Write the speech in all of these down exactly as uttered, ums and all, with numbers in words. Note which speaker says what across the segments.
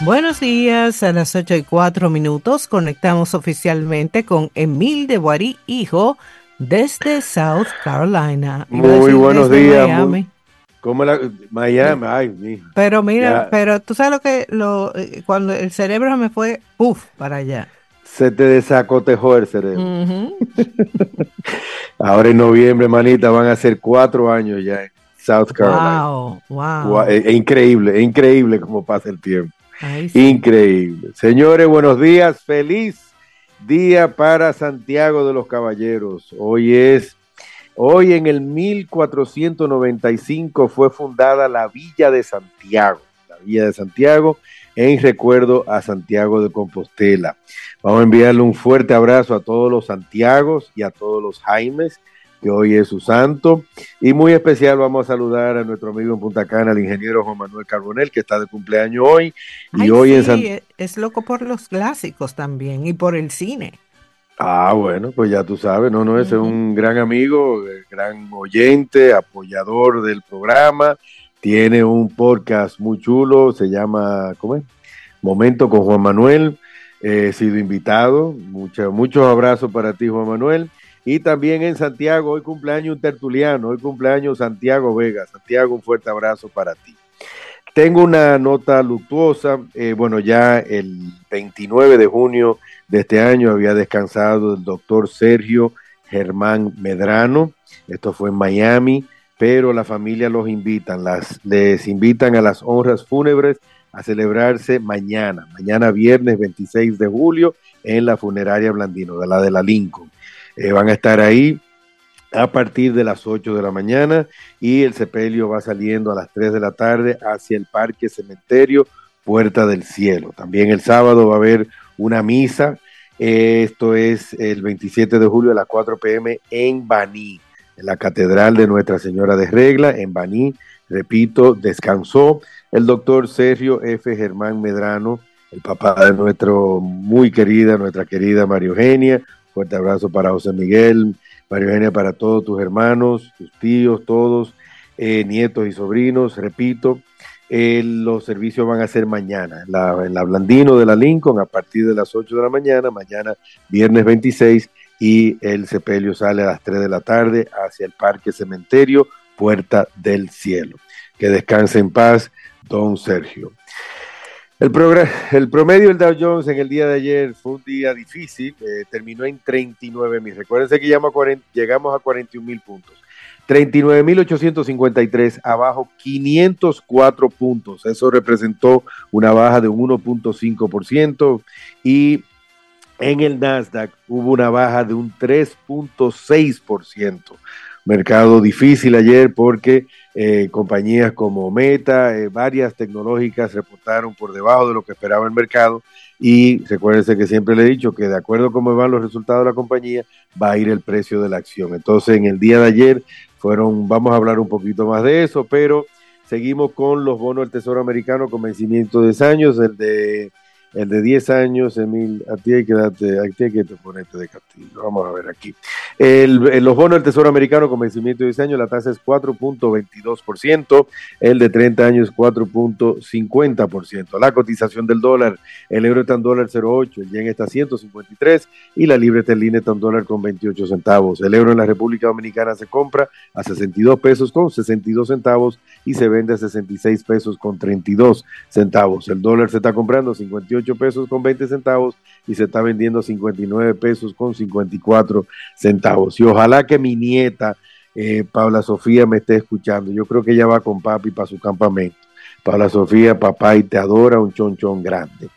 Speaker 1: Buenos días, a las ocho y cuatro minutos conectamos oficialmente con Emil de Boarí, hijo, desde South Carolina. Iba a
Speaker 2: Muy
Speaker 1: decir
Speaker 2: buenos
Speaker 1: desde
Speaker 2: días, muy,
Speaker 1: Miami.
Speaker 2: ¿cómo la, Miami? Ay, mijo,
Speaker 1: Pero mira,
Speaker 2: ya
Speaker 1: pero tú sabes lo que, lo, eh, cuando el cerebro me fue, puff, para allá.
Speaker 2: se te desacotejó el cerebro.
Speaker 1: Ujú.
Speaker 2: Ahora en noviembre, manita, van a ser cuatro años ya en South Carolina.
Speaker 1: Wow,
Speaker 2: Gua-
Speaker 1: wow.
Speaker 2: Es, es increíble, es increíble cómo pasa el tiempo.
Speaker 1: Ahí sí.
Speaker 2: Increíble. Señores, buenos días. Feliz día para Santiago de los Caballeros. Hoy es, hoy en el mil cuatrocientos noventa y cinco fue fundada la Villa de Santiago. La Villa de Santiago en recuerdo a Santiago de Compostela. Vamos a enviarle un fuerte abrazo a todos los Santiagos y a todos los Jaimes, que hoy es su santo. Y muy especial vamos a saludar a nuestro amigo en Punta Cana, el ingeniero Juan Manuel Carbonell, que está de cumpleaños hoy. Y
Speaker 1: Ay
Speaker 2: hoy en
Speaker 1: sí,
Speaker 2: San...
Speaker 1: e- es loco por los clásicos también y por el cine.
Speaker 2: Ah, bueno, pues ya tú sabes, no, no, ese es
Speaker 1: Ujú.
Speaker 2: un gran amigo, eh, gran oyente, apoyador del programa. Tiene un podcast muy chulo, se llama, ¿cómo es? Momento con Juan Manuel. Eh, he sido invitado. Mucha- muchos abrazos para ti, Juan Manuel. Y también en Santiago, hoy cumpleaños un tertuliano, hoy cumpleaños Santiago Vega. Santiago, un fuerte abrazo para ti. Tengo una nota luctuosa. Eh, bueno, ya el veintinueve de junio de este año había descansado el doctor Sergio Germán Medrano. Esto fue en Miami, pero la familia los invitan, las, les invitan a las honras fúnebres a celebrarse mañana, mañana viernes veintiséis de julio en la funeraria Blandino, de la de la Lincoln. Eh, van a estar ahí a partir de las ocho de la mañana y el sepelio va saliendo a las tres de la tarde hacia el Parque Cementerio Puerta del Cielo. También el sábado va a haber una misa. Eh, esto es el veintisiete de julio a las cuatro p m en Baní, en la Catedral de Nuestra Señora de Regla, en Baní. Repito, descansó el doctor Sergio F. Germán Medrano, el papá de nuestro muy querida, nuestra querida María Eugenia. Fuerte abrazo para José Miguel, María Eugenia, para todos tus hermanos, tus tíos, todos, eh, nietos y sobrinos. Repito, eh, los servicios van a ser mañana, en la, en la Blandino de la Lincoln, a partir de las ocho de la mañana, mañana viernes veintiséis, y el sepelio sale a las tres de la tarde hacia el Parque Cementerio Puerta del Cielo. Que descanse en paz, don Sergio. El, el, promedio del Dow Jones en el día de ayer fue un día difícil, eh, terminó en treinta y nueve mil. Recuérdense que llegamos a, cuarenta, llegamos a cuarenta y un mil puntos. treinta y nueve mil ochocientos cincuenta y tres, abajo quinientos cuatro puntos. Eso representó una baja de un uno punto cinco por ciento. Y en el Nasdaq hubo una baja de un tres punto seis por ciento. Mercado difícil ayer porque eh, compañías como Meta, eh, varias tecnológicas reportaron por debajo de lo que esperaba el mercado, y recuérdense que siempre le he dicho que de acuerdo a cómo van los resultados de la compañía va a ir el precio de la acción. Entonces en el día de ayer fueron, vamos a hablar un poquito más de eso, pero seguimos con los bonos del Tesoro Americano con vencimiento de diez años, el de el de diez años, Emil, a ti hay que darte, a ti hay que te ponerte de castillo. Vamos a ver aquí. El, el, los bonos del Tesoro Americano con vencimiento de diez años, la tasa es cuatro punto veintidós por ciento, el de treinta años cuatro punto cincuenta por ciento. La cotización del dólar, el euro está en dólar cero punto ocho, el yen está a ciento cincuenta y tres y la libra esterlina está en dólar con veintiocho centavos. El euro en la República Dominicana se compra a sesenta y dos pesos con sesenta y dos centavos y se vende a sesenta y seis pesos con treinta y dos centavos. El dólar se está comprando a cincuenta y ocho pesos con veinte centavos y se está vendiendo a cincuenta y nueve pesos con cincuenta y cuatro centavos. Y ojalá que mi nieta eh, Paula Sofía me esté escuchando. Yo creo que ella va con papi para su campamento. Paula Sofía, papá y te adora, un chonchón grande.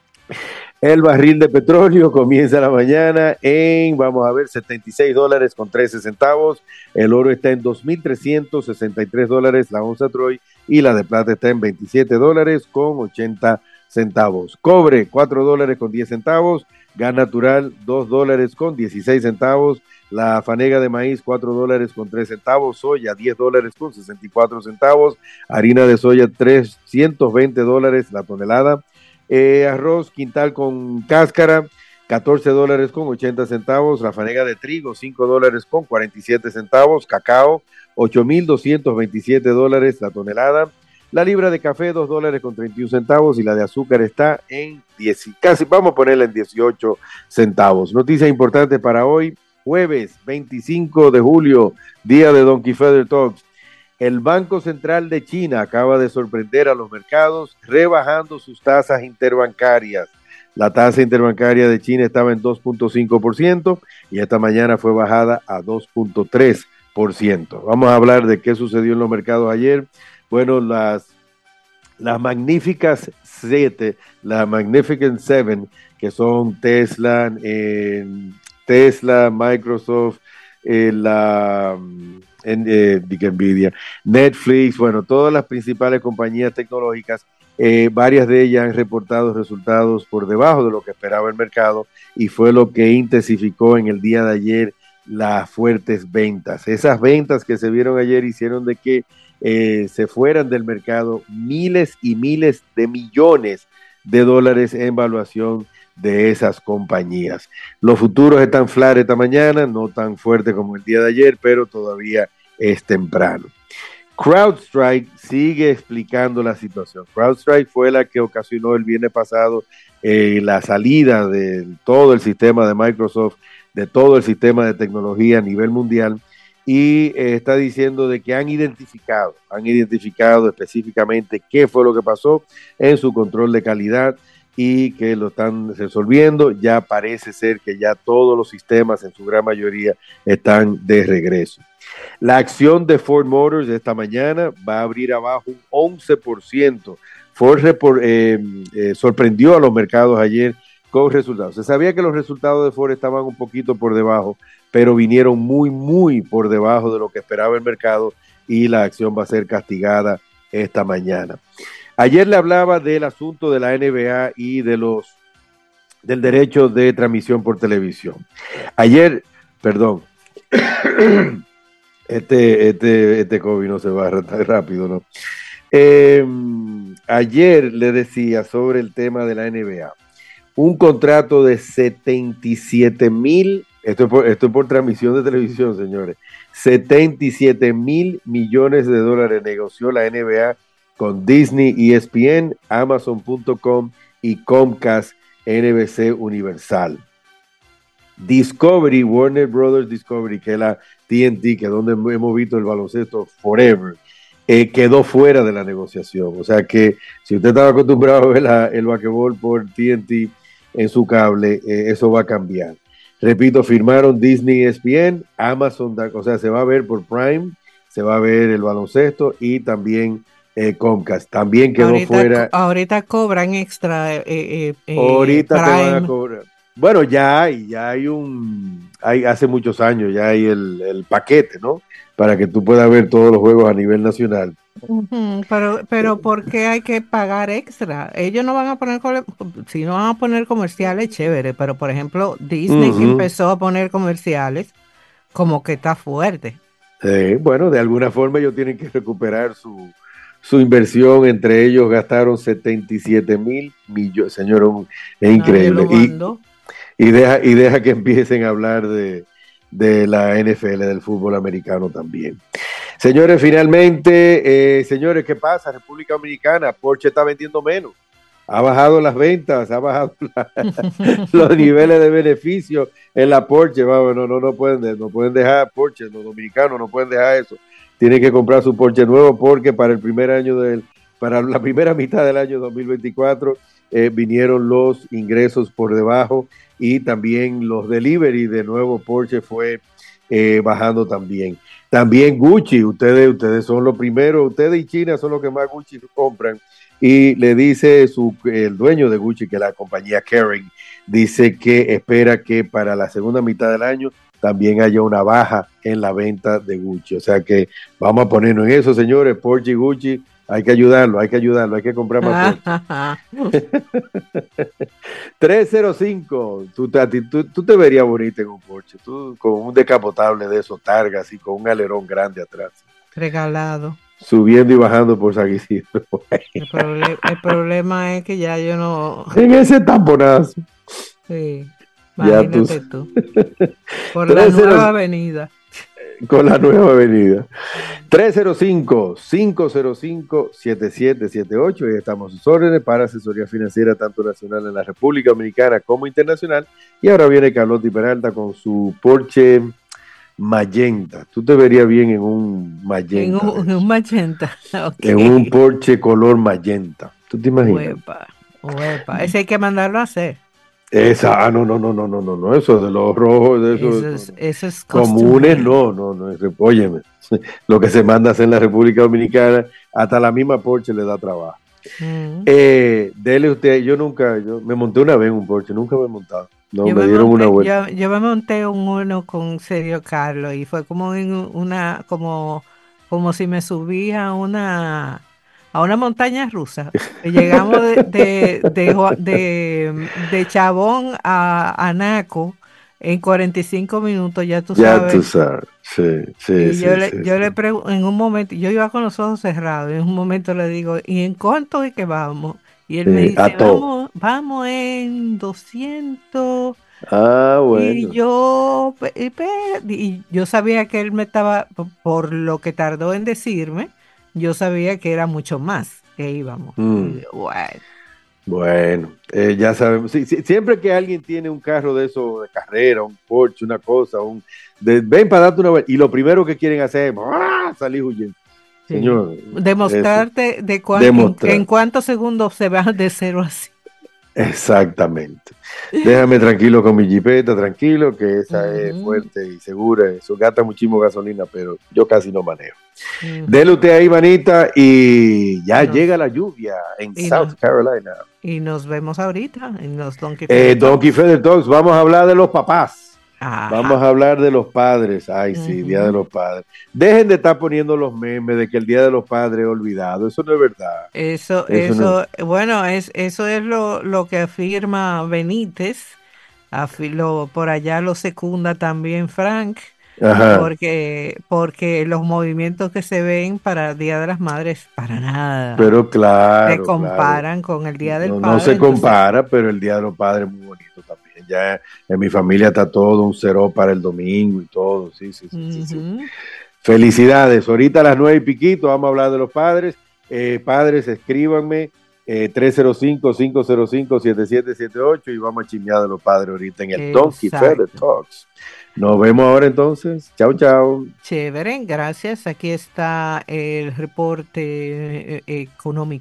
Speaker 2: El barril de petróleo comienza la mañana en, vamos a ver, setenta y seis dólares con trece centavos. El oro está en dos mil trescientos sesenta y tres dólares la onza Troy, y la de plata está en veintisiete dólares con ochenta centavos. Cobre, cuatro dólares con diez centavos. Gas natural, dos dólares con dieciséis centavos. La fanega de maíz, cuatro dólares con tres centavos. Soya, diez dólares con sesenta y cuatro centavos. Harina de soya, trescientos veinte dólares la tonelada. Eh, arroz quintal con cáscara, catorce dólares con ochenta centavos. La fanega de trigo, cinco dólares con cuarenta y siete centavos. Cacao, ocho mil doscientos veintisiete dólares la tonelada. La libra de café, dos dólares con treinta y un centavos, y la de azúcar está en diez, casi, vamos a ponerla en dieciocho centavos. Noticia importante para hoy, jueves veinticinco de julio, día de Donkey Feather Talks. El Banco Central de China acaba de sorprender a los mercados rebajando sus tasas interbancarias. La tasa interbancaria de China estaba en dos punto cinco por ciento y esta mañana fue bajada a dos punto tres por ciento. Vamos a hablar de qué sucedió en los mercados ayer. Bueno, las, las magníficas siete, la Magnificent Seven, que son Tesla, eh, Tesla, Microsoft, eh, la en, eh, Nvidia, Netflix, bueno, todas las principales compañías tecnológicas, eh, varias de ellas han reportado resultados por debajo de lo que esperaba el mercado y fue lo que intensificó en el día de ayer las fuertes ventas. Esas ventas que se vieron ayer hicieron de que Eh, se fueran del mercado miles y miles de millones de dólares en valuación de esas compañías. Los futuros están flat esta mañana, no tan fuerte como el día de ayer, pero todavía es temprano. CrowdStrike sigue explicando la situación. CrowdStrike fue la que ocasionó el viernes pasado eh, la salida de todo el sistema de Microsoft, de todo el sistema de tecnología a nivel mundial, y eh, está diciendo de que han identificado, han identificado específicamente qué fue lo que pasó en su control de calidad y que lo están resolviendo. Ya parece ser que ya todos los sistemas en su gran mayoría están de regreso. La acción de Ford Motors esta mañana va a abrir abajo un once por ciento. Ford report, eh, eh, sorprendió a los mercados ayer con resultados. Se sabía que los resultados de Ford estaban un poquito por debajo, pero vinieron muy, muy por debajo de lo que esperaba el mercado y la acción va a ser castigada esta mañana. Ayer le hablaba del asunto de la N B A y de los del derecho de transmisión por televisión. Ayer, perdón, este, este, este COVID no se va tan rápido, ¿no? Eh, ayer le decía sobre el tema de la N B A. Un contrato de setenta y siete mil, esto es por, esto es por transmisión de televisión, señores, setenta y siete mil millones de dólares negoció la N B A con Disney, E S P N, Amazon punto com y Comcast N B C Universal. Discovery, Warner Brothers Discovery, que es la T N T, que es donde hemos visto el baloncesto forever, eh, quedó fuera de la negociación. O sea que si usted estaba acostumbrado a ver la, el basquetbol por T N T en su cable, eh, eso va a cambiar. Repito, firmaron Disney, E S P N, Amazon, o sea, se va a ver por Prime, se va a ver el baloncesto y también eh, Comcast. También quedó
Speaker 1: ahorita,
Speaker 2: fuera.
Speaker 1: Ahorita cobran extra. Eh, eh, eh,
Speaker 2: ahorita
Speaker 1: Prime.
Speaker 2: te van a cobrar. Bueno, ya hay, ya hay un, hay hace muchos años, ya hay el, el paquete, ¿no? Para que tú puedas ver todos los juegos a nivel nacional.
Speaker 1: Uh-huh, pero, pero ¿por qué hay que pagar extra? Ellos no van a poner, si no van a poner comerciales, chévere, pero por ejemplo, Disney uh-huh. que empezó a poner comerciales, como que está fuerte.
Speaker 2: Eh, bueno, de alguna forma ellos tienen que recuperar su, su inversión, entre ellos gastaron setenta y siete mil millones, señor, es increíble. Y, y, deja, y deja que empiecen a hablar de, de la N F L, del fútbol americano también. Señores, finalmente, eh, señores, ¿qué pasa? República Dominicana, Porsche está vendiendo menos. Ha bajado las ventas, ha bajado la, los niveles de beneficio en la Porsche. Vamos, no, no, no, pueden, no pueden dejar Porsche, los dominicanos no pueden dejar eso. Tienen que comprar su Porsche nuevo porque para el primer año del, para la primera mitad del año dos mil veinticuatro eh, vinieron los ingresos por debajo y también los delivery de nuevo Porsche fue eh, bajando también. También Gucci, ustedes, ustedes son los primeros, ustedes y China son los que más Gucci compran. Y le dice su, el dueño de Gucci, que es la compañía Kering, dice que espera que para la segunda mitad del año también haya una baja en la venta de Gucci. O sea que vamos a ponernos en eso, señores. Porsche y Gucci, hay que ayudarlo, hay que ayudarlo, hay que comprar más Porsche. tres cero cinco, tú, tú, tú te verías bonita en un Porsche, tú con un decapotable de esos targas y con un alerón grande atrás.
Speaker 1: Regalado.
Speaker 2: Subiendo y bajando por San Isidro.
Speaker 1: El, proble- el problema es que ya yo no...
Speaker 2: En ese tamponazo.
Speaker 1: Sí, imagínate tú. Por
Speaker 2: la
Speaker 1: nueva avenida.
Speaker 2: con la nueva avenida. tres cero cinco, cinco cero cinco, siete siete siete ocho y estamos a sus órdenes para asesoría financiera tanto nacional en la República Dominicana como internacional. Y ahora viene Carlotti Peralta con su Porsche magenta. Tú te verías bien en un
Speaker 1: En
Speaker 2: magenta.
Speaker 1: un, en un magenta.
Speaker 2: En un
Speaker 1: Ok.
Speaker 2: Porsche color magenta. ¿Tú te imaginas?
Speaker 1: Huepa, huepa. Ese hay que mandarlo a hacer.
Speaker 2: Esa, ah, no, no, no, no, no, no, no, eso de los rojos, de eso,
Speaker 1: Eso
Speaker 2: no,
Speaker 1: es,
Speaker 2: no.
Speaker 1: eso es custom
Speaker 2: Comunes,
Speaker 1: made.
Speaker 2: no, no, no, es- óyeme, lo que se manda a hacer en la República Dominicana, hasta la misma Porsche le da trabajo.
Speaker 1: Mm.
Speaker 2: Eh, dele usted, yo nunca, yo me monté una vez en un Porsche, nunca me he montado, no,
Speaker 1: Yo
Speaker 2: me
Speaker 1: me
Speaker 2: dieron una
Speaker 1: monté,
Speaker 2: vuelta.
Speaker 1: yo, yo me monté un uno con Sergio Carlos y fue como en una, como, como si me subía a una, a una montaña rusa. Llegamos de, de, de, Jua- de- de Chabón a, a Naco en cuarenta y cinco minutos, ya tú
Speaker 2: Ya tú
Speaker 1: sabes.
Speaker 2: sabes, sí, sí,
Speaker 1: Y yo
Speaker 2: sí,
Speaker 1: le,
Speaker 2: sí,
Speaker 1: yo
Speaker 2: sí.
Speaker 1: le pregunto, en un momento, yo iba con los ojos cerrados, en un momento le digo, ¿y en cuánto es que vamos? Y él me
Speaker 2: Sí, a
Speaker 1: dice,
Speaker 2: todo.
Speaker 1: vamos, vamos en doscientos.
Speaker 2: Ah,
Speaker 1: Y
Speaker 2: bueno,
Speaker 1: yo, pe- y pe- y yo sabía que él me estaba, po- por lo que tardó en decirme, yo sabía que era mucho más que íbamos. Y
Speaker 2: mm,
Speaker 1: yo, bueno,
Speaker 2: bueno, eh, ya sabemos, sí, sí, siempre que alguien tiene un carro de eso, de carrera, un Porsche, una cosa, un, de- ven para darte una vuelta, y lo primero que quieren hacer es ¡ah! Salir huyendo.
Speaker 1: sí.
Speaker 2: Señor, eso,
Speaker 1: Demostrarte de cuán, en, en
Speaker 2: demostrar.
Speaker 1: cuántos segundos se va de cero así.
Speaker 2: Exactamente. Déjame tranquilo con mi jipeta, tranquilo, que esa es
Speaker 1: Ujú,
Speaker 2: fuerte y segura. Eso gasta muchísimo gasolina, pero yo casi no manejo. Dele
Speaker 1: ujú.
Speaker 2: usted ahí, manita, y ya
Speaker 1: Y
Speaker 2: llega
Speaker 1: nos,
Speaker 2: la lluvia en
Speaker 1: y
Speaker 2: South
Speaker 1: nos,
Speaker 2: Carolina.
Speaker 1: y nos vemos ahorita en los Donkey
Speaker 2: Eh,
Speaker 1: Feather
Speaker 2: Donkey
Speaker 1: Talks.
Speaker 2: Feather Talks, vamos a hablar de los papás. Vamos
Speaker 1: Ajá.
Speaker 2: a hablar de los padres. Ay, sí, Día de
Speaker 1: Ujú.
Speaker 2: los Padres. Dejen de estar poniendo los memes de que el Día de los Padres es olvidado. Eso no es verdad.
Speaker 1: Eso,
Speaker 2: Eso no.
Speaker 1: eso, bueno, es, eso es lo, lo que afirma Benítez. Afi- lo- por allá lo secunda también Frank,
Speaker 2: Ajá.
Speaker 1: porque, porque los movimientos que se ven para el Día de las Madres, para nada,
Speaker 2: Pero
Speaker 1: se
Speaker 2: claro, claro.
Speaker 1: comparan con el Día del
Speaker 2: No, no
Speaker 1: Padre.
Speaker 2: se
Speaker 1: Entonces,
Speaker 2: compara, pero el Día de los Padres es muy bonito también. Ya en mi familia está todo un cero para el domingo y todo. Sí, sí, sí, sí, sí.
Speaker 1: ujú,
Speaker 2: Felicidades. Ahorita a las nueve y piquito vamos a hablar de los padres. Eh, padres, escríbanme eh, tres cero cinco, cinco cero cinco, siete siete siete ocho y vamos a chismear de los padres ahorita en el Donkey Feather
Speaker 1: exacto.
Speaker 2: Talks. Nos vemos ahora entonces. Chao, chao.
Speaker 1: Chévere, gracias. Aquí está el reporte eh, económico.